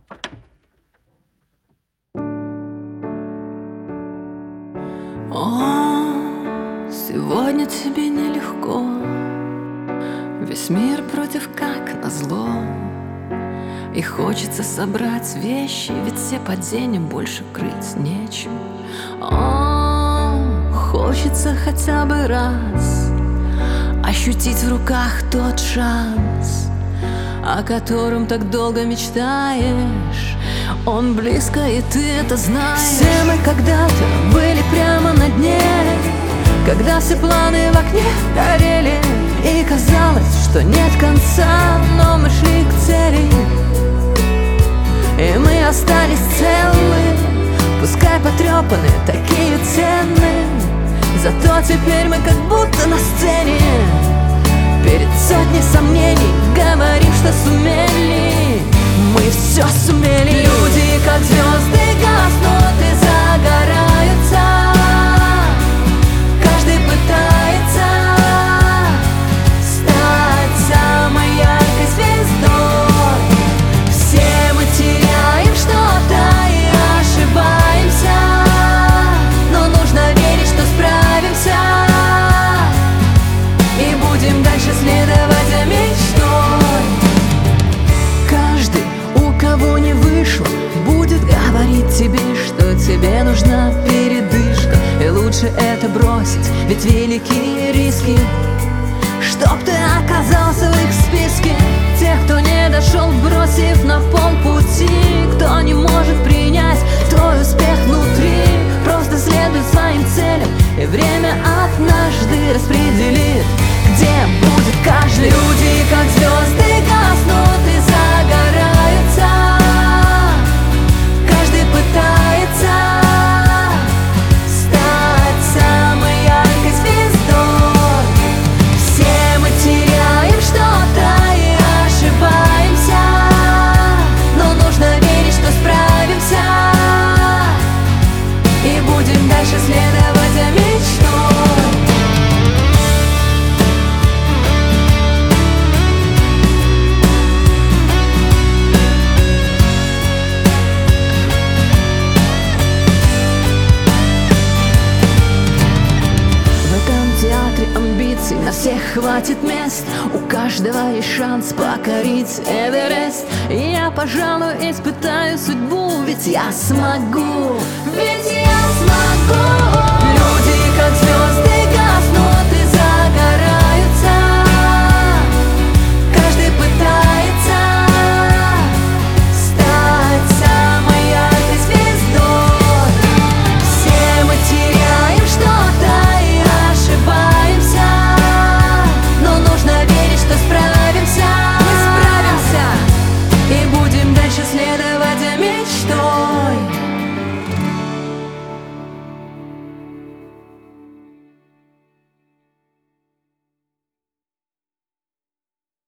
О, сегодня тебе нелегко. Весь мир против, как назло. И хочется собрать вещи, ведь все падения больше крыть нечем. О, хочется хотя бы раз ощутить в руках тот шанс, о котором так долго мечтаешь. Он близко, и ты это знаешь. Все мы когда-то были прямо на дне, когда все планы в окне горели, и казалось, что нет конца, но мы шли к цели, и мы остались целы, пускай потрепаны, такие ценные. Зато теперь мы как будто на сцене, перед сотней сомнений говорим, что сумели. Мы все сумели. Люди, как звезды, гаснут и загораются. Каждый пытается стать самой яркой звездой. Все мы теряем что-то и ошибаемся, но нужно верить, что справимся, и будем дальше следовать за мечтой. Каждый, у кого не вышло, будет говорить тебе, что тебе нужна передышка. И лучше это бросить, ведь великие риски, чтоб ты оказался в их списке. Тех, кто не дошел, бросив на полпути, кто не может принять твой успех внутри. Просто следуй своим целям, и время однажды распределит, где будет каждый. Люди, как звезды, гаснут и загораются. Каждый пытается стать самой яркой звездой. Все мы теряем что-то и ошибаемся, но нужно верить, что справимся, и будем дальше следовать за мечтой. Амбиций на всех хватит мест, у каждого есть шанс покорить Эверест. И я, пожалуй, испытаю судьбу, ведь я смогу, ведь я смогу. Люди, как звезды,